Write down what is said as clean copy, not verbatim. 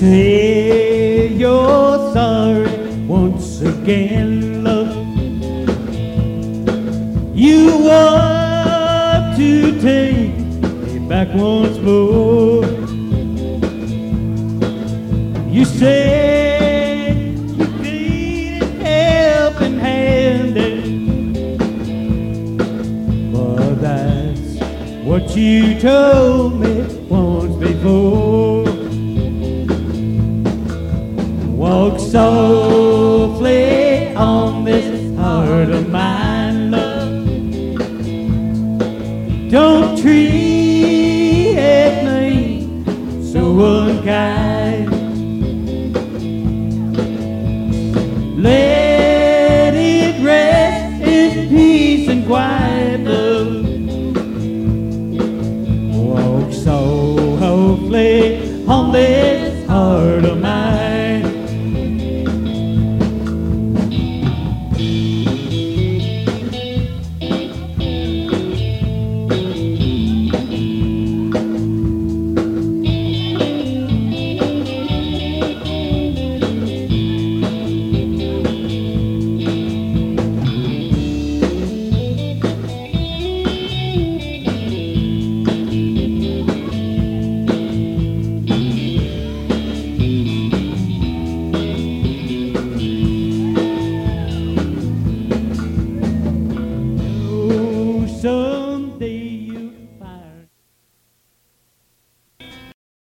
say you're sorry once again, love. You want to take me back once more. You said you needed helping handed, but that's what you told me once before. Walk softly on this heart of mine, love. Don't treat me so unkind. Let it rest in peace and quiet, love. Walk softly on this heart of mine.